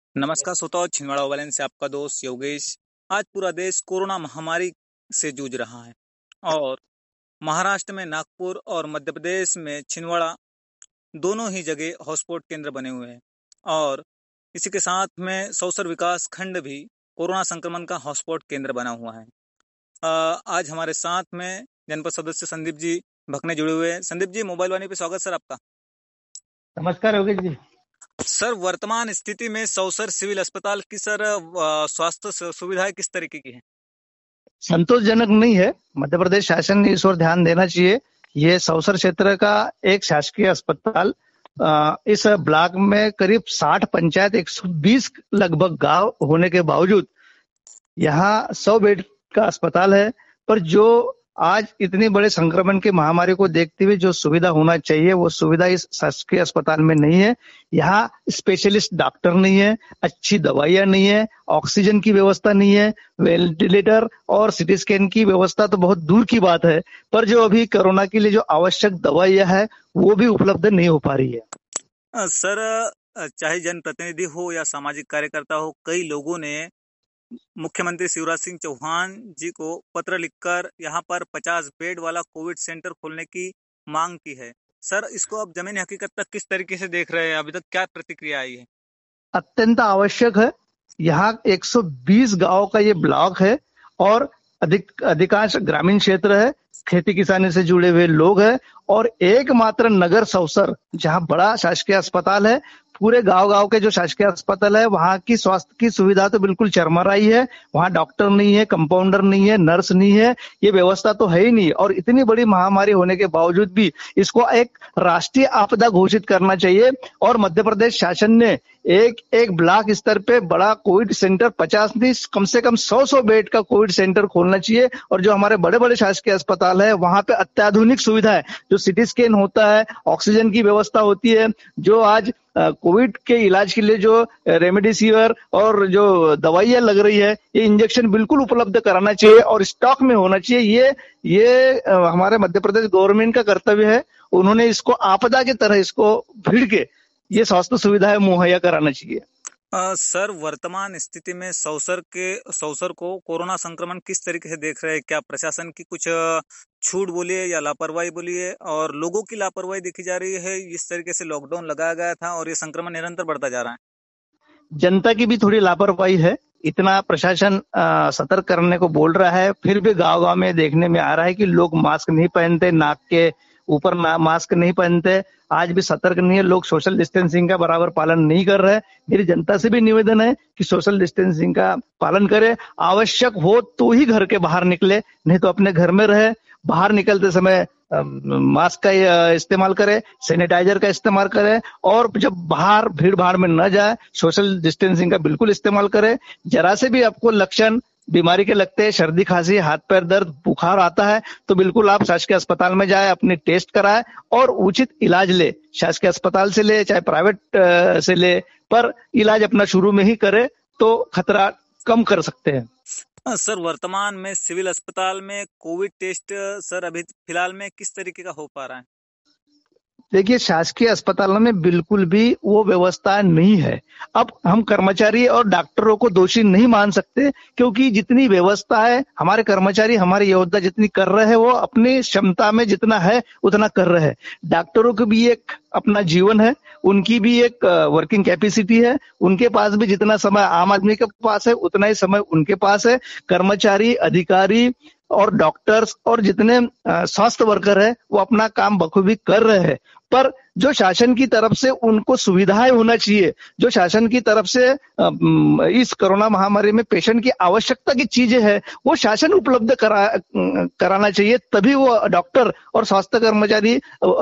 नमस्कार श्रोताओ, छिंदवाड़ा ओवरलैंड से आपका दोस्त योगेश। आज पूरा देश कोरोना महामारी से जूझ रहा है और महाराष्ट्र में नागपुर और मध्य प्रदेश में छिंदवाड़ा दोनों ही जगह हॉटस्पॉट केंद्र बने हुए हैं। और इसी के साथ में सौसर विकास खंड भी कोरोना संक्रमण का हॉटस्पॉट केंद्र बना हुआ है। आज हमारे साथ में जनपद सदस्य संदीप जी भकने जुड़े हुए हैं। संदीप जी, मोबाइल वाणी पे स्वागत सर आपका। नमस्कार योगेश जी। सर, वर्तमान स्थिति में सौसर सिविल अस्पताल की सर स्वास्थ्य सुविधाएं किस तरीके की हैं? संतोषजनक नहीं है। मध्य प्रदेश शासन ने इस ओर ध्यान देना चाहिए। ये सौसर क्षेत्र का एक शासकीय अस्पताल, इस ब्लॉक में करीब 60 पंचायत 120 लगभग गांव होने के बावजूद यहाँ 100 बेड का अस्पताल है। पर जो आज इतने बड़े संक्रमण की महामारी को देखते हुए जो सुविधा होना चाहिए वो सुविधा इस शासकीय अस्पताल में नहीं है। यहाँ स्पेशलिस्ट डॉक्टर नहीं है, अच्छी दवाइयां नहीं है, ऑक्सीजन की व्यवस्था नहीं है, वेंटिलेटर और सीटी स्कैन की व्यवस्था तो बहुत दूर की बात है। पर जो अभी कोरोना के लिए जो आवश्यक दवाइयां है वो भी उपलब्ध नहीं हो पा रही है। सर, चाहे जनप्रतिनिधि हो या सामाजिक कार्यकर्ता हो, कई लोगों ने मुख्यमंत्री शिवराज सिंह चौहान जी को पत्र लिखकर यहाँ पर 50 बेड वाला कोविड सेंटर खोलने की मांग की है। सर, इसको आप जमीनी हकीकत तक किस तरीके से देख रहे हैं? अभी तक क्या प्रतिक्रिया आई है? अत्यंत आवश्यक है। यहाँ 120 गांव का ये ब्लॉक है और अधिकांश ग्रामीण क्षेत्र है, खेती किसानी से जुड़े हुए लोग हैं और एकमात्र नगर सौसर जहाँ बड़ा शासकीय अस्पताल है। पूरे गांव के जो शासकीय अस्पताल है वहाँ की स्वास्थ्य की सुविधा तो बिल्कुल चरमराई है। वहाँ डॉक्टर नहीं है, कंपाउंडर नहीं है, नर्स नहीं है, ये व्यवस्था तो है ही नहीं। और इतनी बड़ी महामारी होने के बावजूद भी इसको एक राष्ट्रीय आपदा घोषित करना चाहिए और मध्य प्रदेश शासन ने एक ब्लॉक स्तर पे बड़ा कोविड सेंटर 50 नहीं कम से कम 100 बेड का कोविड सेंटर खोलना चाहिए। और जो हमारे बड़े बड़े शासकीय अस्पताल है वहां पे अत्याधुनिक सुविधा है, जो सीटी स्कैन होता है, ऑक्सीजन की व्यवस्था होती है, जो आज कोविड के इलाज के लिए जो रेमडेसिविर और जो दवाइयां लग रही है, ये इंजेक्शन बिल्कुल उपलब्ध कराना चाहिए और स्टॉक में होना चाहिए। ये हमारे मध्य प्रदेश गवर्नमेंट का कर्तव्य है। उन्होंने इसको आपदा की तरह इसको भिड़ के ये स्वास्थ्य सुविधाएं मुहैया कराना चाहिए। सर, वर्तमान स्थिति में सौसर को कोरोना संक्रमण किस तरीके से देख रहे हैं? क्या प्रशासन की कुछ छूट बोलिए या लापरवाही बोलिए, और लोगों की लापरवाही देखी जा रही है? इस तरीके से लॉकडाउन लगाया गया था और ये संक्रमण निरंतर बढ़ता जा रहा है। जनता की भी थोड़ी लापरवाही है। इतना प्रशासन सतर्क करने को बोल रहा है, फिर भी गांव गांव में देखने में आ रहा है कि लोग मास्क नहीं पहनते, नाक के ऊपर मास्क नहीं पहनते, आज भी सतर्क नहीं है, लोग सोशल डिस्टेंसिंग का बराबर पालन नहीं कर रहे। मेरी जनता से भी निवेदन है कि सोशल डिस्टेंसिंग का पालन करे, आवश्यक हो तो ही घर के बाहर निकले, नहीं तो अपने घर में रहे। बाहर निकलते समय मास्क का इस्तेमाल करे, सैनिटाइजर का इस्तेमाल करे और जब बाहर भीड़ भाड़ में न जाए सोशल डिस्टेंसिंग का बिल्कुल इस्तेमाल करे। जरा से भी आपको लक्षण बीमारी के लगते हैं, सर्दी खांसी, हाथ पैर दर्द, बुखार आता है तो बिल्कुल आप शासकीय अस्पताल में जाए, अपनी टेस्ट कराए और उचित इलाज ले। शासकीय अस्पताल से ले चाहे प्राइवेट से ले, पर इलाज अपना शुरू में ही करे तो खतरा कम कर सकते हैं। सर, वर्तमान में सिविल अस्पताल में कोविड टेस्ट सर अभी फिलहाल में किस तरीके का हो पा रहा है? देखिए, शासकीय अस्पतालों में बिल्कुल भी वो व्यवस्था नहीं है। अब हम कर्मचारी और डॉक्टरों को दोषी नहीं मान सकते, क्योंकि जितनी व्यवस्था है हमारे कर्मचारी, हमारे योद्धा जितनी कर रहे हैं वो अपनी क्षमता में जितना है उतना कर रहे हैं। डॉक्टरों को भी एक अपना जीवन है, उनकी भी एक वर्किंग कैपेसिटी है, उनके पास भी जितना समय आम आदमी के पास है उतना ही समय उनके पास है। कर्मचारी, अधिकारी और डॉक्टर्स और जितने स्वास्थ्य वर्कर है वो अपना काम बखूबी कर रहे हैं। पर जो शासन की तरफ से उनको सुविधाएं होना चाहिए, जो शासन की तरफ से इस कोरोना महामारी में पेशेंट की आवश्यकता की चीजें है वो शासन उपलब्ध कराना चाहिए, तभी वो डॉक्टर और स्वास्थ्य कर्मचारी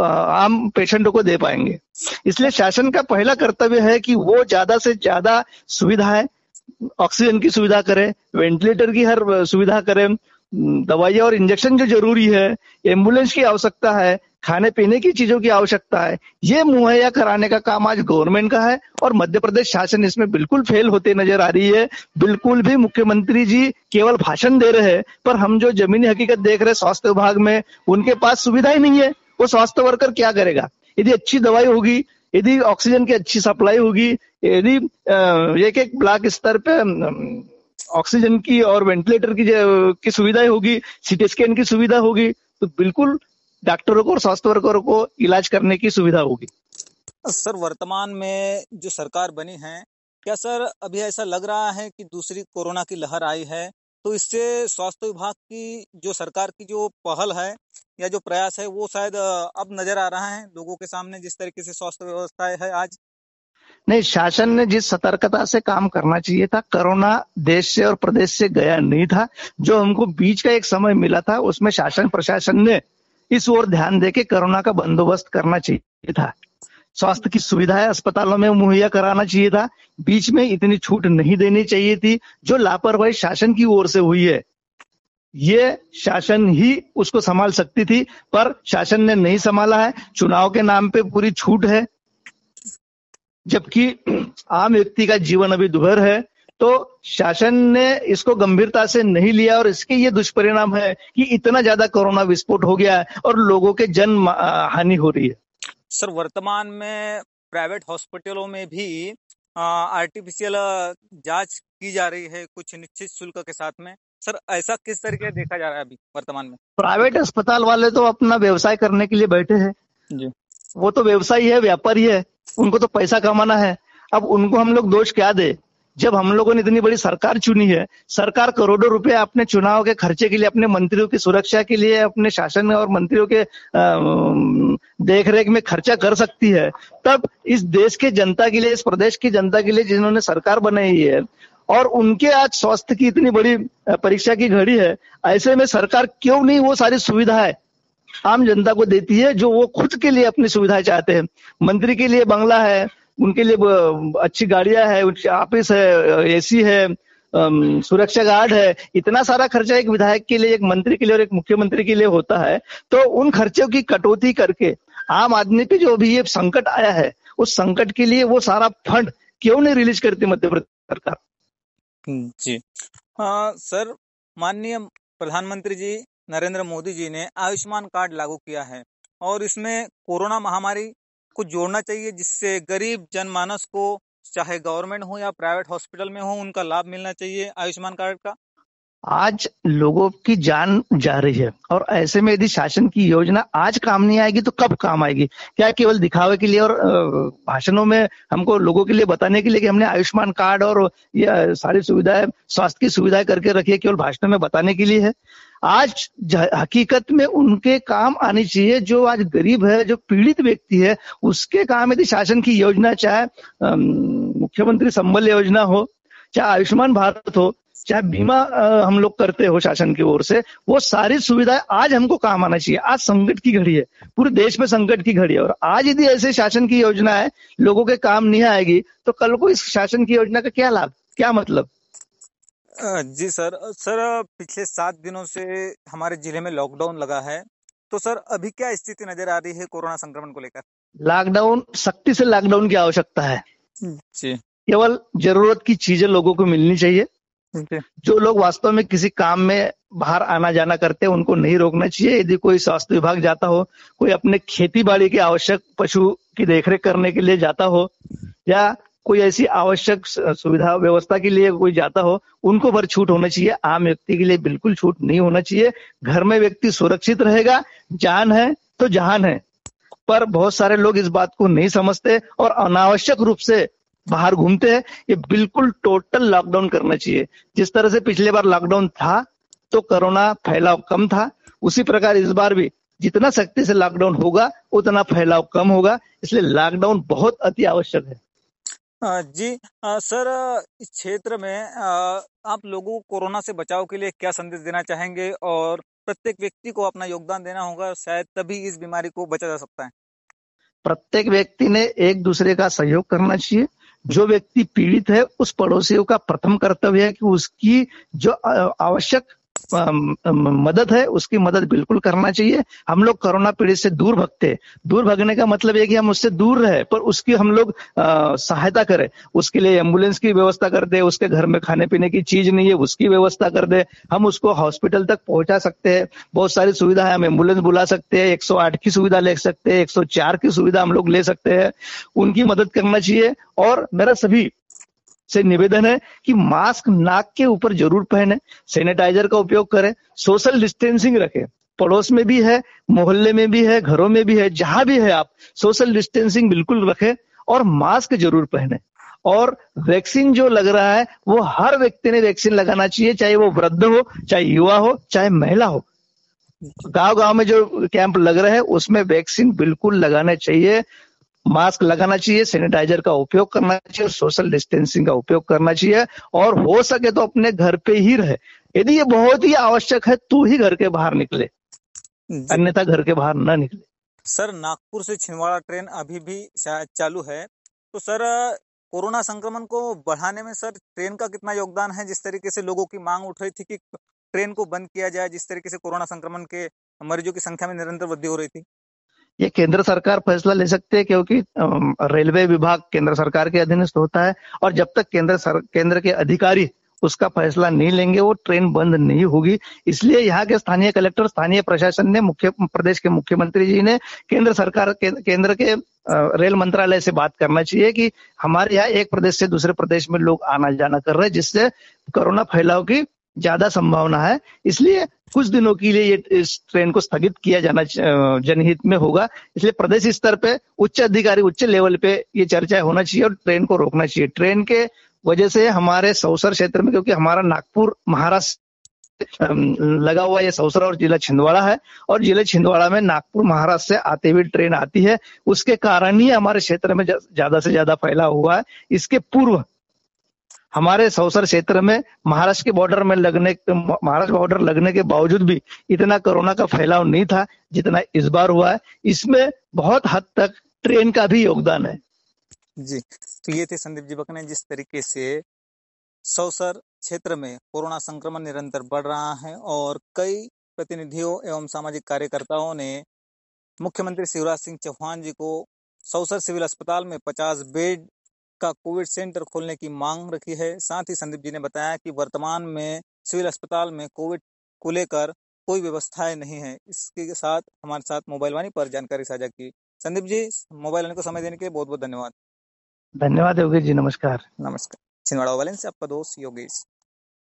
आम पेशेंटों को दे पाएंगे। इसलिए शासन का पहला कर्तव्य है कि वो ज्यादा से ज्यादा सुविधाएं, ऑक्सीजन की सुविधा करे, वेंटिलेटर की हर सुविधा करे, दवाइयां और इंजेक्शन जो जरूरी है, एम्बुलेंस की आवश्यकता है, खाने पीने की चीजों की आवश्यकता है, ये मुहैया कराने का काम आज गवर्नमेंट का है और मध्य प्रदेश शासन इसमें बिल्कुल फेल होते नजर आ रही है। बिल्कुल भी मुख्यमंत्री जी केवल भाषण दे रहे हैं, पर हम जो जमीनी हकीकत देख रहे हैं स्वास्थ्य विभाग में, उनके पास सुविधा ही नहीं है। वो स्वास्थ्य वर्कर क्या करेगा? यदि अच्छी दवाई होगी, यदि ऑक्सीजन की अच्छी सप्लाई होगी, यदि एक एक ब्लॉक स्तर पे ऑक्सीजन की और वेंटिलेटर की सुविधाएं होगी, सीटी स्कैन की सुविधा होगी, तो बिल्कुल डॉक्टरों को और स्वास्थ्य वर्करों को इलाज करने की सुविधा होगी। सर, वर्तमान में जो सरकार बनी है, क्या सर अभी ऐसा लग रहा है कि दूसरी कोरोना की लहर आई है, तो इससे स्वास्थ्य विभाग की जो सरकार की जो पहल है या जो प्रयास है वो शायद अब नजर आ रहा है लोगों के सामने, जिस तरीके से स्वास्थ्य व्यवस्था है आज? नहीं, शासन ने जिस सतर्कता से काम करना चाहिए था, कोरोना देश से और प्रदेश से गया नहीं था। जो हमको बीच का एक समय मिला था, उसमें शासन प्रशासन ने इस ओर ध्यान देके कोरोना का बंदोबस्त करना चाहिए था। स्वास्थ्य की सुविधाएं अस्पतालों में मुहैया कराना चाहिए था। बीच में इतनी छूट नहीं देनी चाहिए थी, जो लापरवाही शासन की ओर से हुई है। ये शासन ही उसको संभाल सकती थी, पर शासन ने नहीं संभाला है। चुनाव के नाम पे पूरी छूट है, जबकि आम व्यक्ति का जीवन अभी दुभर है। तो शासन ने इसको गंभीरता से नहीं लिया और इसके ये दुष्परिणाम है कि इतना ज्यादा कोरोना विस्फोट हो गया है और लोगों के जन हानि हो रही है। सर, वर्तमान में प्राइवेट हॉस्पिटलों में भी आर्टिफिशियल जांच की जा रही है कुछ निश्चित शुल्क के साथ में। सर, ऐसा किस तरीके देखा जा रहा है अभी वर्तमान में? प्राइवेट अस्पताल वाले तो अपना व्यवसाय करने के लिए बैठे हैं जी। वो तो व्यवसायी है, व्यापारी है, उनको तो पैसा कमाना है। अब उनको हम लोग दोष क्या दे? जब हम लोगों ने इतनी बड़ी सरकार चुनी है, सरकार करोड़ों रुपए अपने चुनाव के खर्चे के लिए, अपने मंत्रियों की सुरक्षा के लिए, अपने शासन और मंत्रियों के देखरेख में खर्चा कर सकती है। तब इस देश के जनता के लिए, इस प्रदेश की जनता के लिए जिन्होंने सरकार बनाई है और उनके आज स्वास्थ्य की इतनी बड़ी परीक्षा की घड़ी है, ऐसे में सरकार क्यों नहीं वो सारी सुविधाएं आम जनता को देती है जो वो खुद के लिए अपनी सुविधाएं चाहते हैं। मंत्री के लिए बंगला है, उनके लिए अच्छी गाड़ियां है, ऑफिस है, एसी है, सुरक्षा गार्ड है। इतना सारा खर्चा एक विधायक के लिए, एक मंत्री के लिए और एक मुख्यमंत्री के लिए होता है। तो उन खर्चों की कटौती करके आम आदमी पे जो भी ये संकट आया है, उस संकट के लिए वो सारा फंड क्यों नहीं रिलीज करती मध्य प्रदेश सरकार? जी। सर, माननीय प्रधानमंत्री जी नरेंद्र मोदी जी ने आयुष्मान कार्ड लागू किया है और इसमें कोरोना महामारी को जोड़ना चाहिए, जिससे गरीब जनमानस को, चाहे गवर्नमेंट हो या प्राइवेट हॉस्पिटल में हो, उनका लाभ मिलना चाहिए आयुष्मान कार्ड का। आज लोगों की जान जा रही है और ऐसे में यदि शासन की योजना आज काम नहीं आएगी तो कब काम आएगी? क्या केवल दिखावे के लिए और भाषणों में हमको लोगों के लिए बताने के लिए कि हमने आयुष्मान कार्ड और ये सारी सुविधाएं, स्वास्थ्य की सुविधाएं करके रखी है, केवल भाषणों में बताने के लिए है? आज हकीकत में उनके काम आनी चाहिए। जो आज गरीब है, जो पीड़ित व्यक्ति है, उसके काम यदि शासन की योजना, चाहे मुख्यमंत्री संबल योजना हो, चाहे आयुष्मान भारत हो, चाहे बीमा हम लोग करते हो शासन की ओर से, वो सारी सुविधाएं आज हमको काम आना चाहिए। आज संकट की घड़ी है, पूरे देश में संकट की घड़ी है और आज यदि ऐसे शासन की योजना है लोगों के काम नहीं आएगी तो कल को इस शासन की योजना का क्या लाभ, क्या मतलब? जी सर। पिछले 7 दिनों से हमारे जिले में लॉकडाउन लगा है, तो सर अभी क्या स्थिति नजर आ रही है कोरोना संक्रमण को लेकर? लॉकडाउन, सख्ती से लॉकडाउन की आवश्यकता है। जी। केवल जरूरत की चीजें लोगों को मिलनी चाहिए। जी। जो लोग वास्तव में किसी काम में बाहर आना जाना करते हैं उनको नहीं रोकना चाहिए। यदि कोई स्वास्थ्य विभाग जाता हो, कोई अपने खेती बाड़ी के आवश्यक पशु की देखरेख करने के लिए जाता हो या कोई ऐसी आवश्यक सुविधा व्यवस्था के लिए कोई जाता हो, उनको भर छूट होना चाहिए। आम व्यक्ति के लिए बिल्कुल छूट नहीं होना चाहिए। घर में व्यक्ति सुरक्षित रहेगा, जान है तो जहान है। पर बहुत सारे लोग इस बात को नहीं समझते और अनावश्यक रूप से बाहर घूमते हैं। ये बिल्कुल टोटल लॉकडाउन करना चाहिए। जिस तरह से पिछले बार लॉकडाउन था तो कोरोना फैलाव कम था, उसी प्रकार इस बार भी जितना सख्ती से लॉकडाउन होगा उतना फैलाव कम होगा। इसलिए लॉकडाउन बहुत अति आवश्यक है। जी। सर, इस क्षेत्र में आप लोगों को कोरोना से बचाव के लिए क्या संदेश देना चाहेंगे? और प्रत्येक व्यक्ति को अपना योगदान देना होगा, शायद तभी इस बीमारी को बचा जा सकता है। प्रत्येक व्यक्ति ने एक दूसरे का सहयोग करना चाहिए। जो व्यक्ति पीड़ित है उस पड़ोसियों का प्रथम कर्तव्य है कि उसकी जो आवश्यक मदद है उसकी मदद बिल्कुल करना चाहिए। हम लोग कोरोना पीड़ित से दूर भगते, दूर भगने का मतलब है कि हम उससे दूर रहे, पर उसकी हम लोग सहायता करें। उसके लिए एम्बुलेंस की व्यवस्था कर दे, उसके घर में खाने पीने की चीज नहीं है उसकी व्यवस्था कर दे, हम उसको हॉस्पिटल तक पहुंचा सकते हैं। बहुत सारी सुविधा है, हम एम्बुलेंस बुला सकते हैं, 108 की सुविधा ले सकते हैं, 104 की सुविधा हम लोग ले सकते हैं। उनकी मदद करना चाहिए। और मेरा सभी से निवेदन है कि मास्क नाक के ऊपर जरूर पहने, सैनिटाइजर का उपयोग करें, सोशल डिस्टेंसिंग रखें। पड़ोस में भी है, मोहल्ले में भी है, घरों में भी है, जहां भी है आप सोशल डिस्टेंसिंग बिल्कुल रखें और मास्क जरूर पहने। और वैक्सीन जो लग रहा है वो हर व्यक्ति ने वैक्सीन लगाना चाहिए, चाहे वो वृद्ध हो, चाहे युवा हो, चाहे महिला हो। गांव गांव में जो कैंप लग रहे हैं उसमें वैक्सीन बिल्कुल लगाने चाहिए, मास्क लगाना चाहिए, सैनिटाइजर का उपयोग करना चाहिए, सोशल डिस्टेंसिंग का उपयोग करना चाहिए। और हो सके तो अपने घर पे ही रहे, यदि ये बहुत ही आवश्यक है तो ही घर के बाहर निकले, जी अन्यथा घर के बाहर न निकले। सर, नागपुर से छिंदवाड़ा ट्रेन अभी भी शायद चालू है, तो सर कोरोना संक्रमण को बढ़ाने में सर ट्रेन का कितना योगदान है? जिस तरीके से लोगों की मांग उठ रही थी कि ट्रेन को बंद किया जाए, जिस तरीके से कोरोना संक्रमण के मरीजों की संख्या में निरंतर वृद्धि हो रही थी। ये केंद्र सरकार फैसला ले सकते हैं, क्योंकि रेलवे विभाग केंद्र सरकार के अधीनस्थ होता है, और जब तक केंद्र के अधिकारी उसका फैसला नहीं लेंगे वो ट्रेन बंद नहीं होगी। इसलिए यहाँ के स्थानीय कलेक्टर, स्थानीय प्रशासन ने, प्रदेश के मुख्यमंत्री जी ने केंद्र सरकार केंद्र के रेल मंत्रालय से बात करना चाहिए कि हमारे यहाँ एक प्रदेश से दूसरे प्रदेश में लोग आना जाना कर रहे हैं, जिससे कोरोना फैलाव की ज्यादा संभावना है। इसलिए कुछ दिनों के लिए ये इस ट्रेन को स्थगित किया जाना जनहित में होगा। इसलिए प्रदेश स्तर पे उच्च अधिकारी, उच्च लेवल पे ये चर्चा होना चाहिए और ट्रेन को रोकना चाहिए। ट्रेन के वजह से हमारे सौसर क्षेत्र में, क्योंकि हमारा नागपुर महाराष्ट्र लगा हुआ ये सौसर और जिला छिंदवाड़ा है, और जिला छिंदवाड़ा में नागपुर महाराष्ट्र से आते हुए ट्रेन आती है, उसके कारण ही हमारे क्षेत्र में ज्यादा से ज्यादा फैला हुआ है। इसके पूर्व हमारे सौसर क्षेत्र में महाराष्ट्र बॉर्डर लगने के बावजूद भी इतना कोरोना का फैलाव नहीं था जितना इस बार हुआ है। इसमें बहुत हद तक ट्रेन का भी योगदान है। जी, तो ये थे संदीप जी बकने, जिस तरीके से सौसर क्षेत्र में कोरोना संक्रमण निरंतर बढ़ रहा है और कई प्रतिनिधियों एवं सामाजिक कार्यकर्ताओं ने मुख्यमंत्री शिवराज सिंह चौहान जी को सौसर सिविल अस्पताल में 50 बेड का कोविड सेंटर खोलने की मांग रखी है। साथ ही संदीप जी ने बताया कि वर्तमान में सिविल अस्पताल में कोविड को लेकर कोई व्यवस्थाएं नहीं है। इसके साथ हमारे साथ मोबाइल वाणी पर जानकारी साझा की। संदीप जी, मोबाइल वाणी को समय देने के लिए बहुत बहुत धन्यवाद। धन्यवाद योगेश जी, नमस्कार। नमस्कार। छिंदवाड़ा वाले से आपका दोस्त योगेश।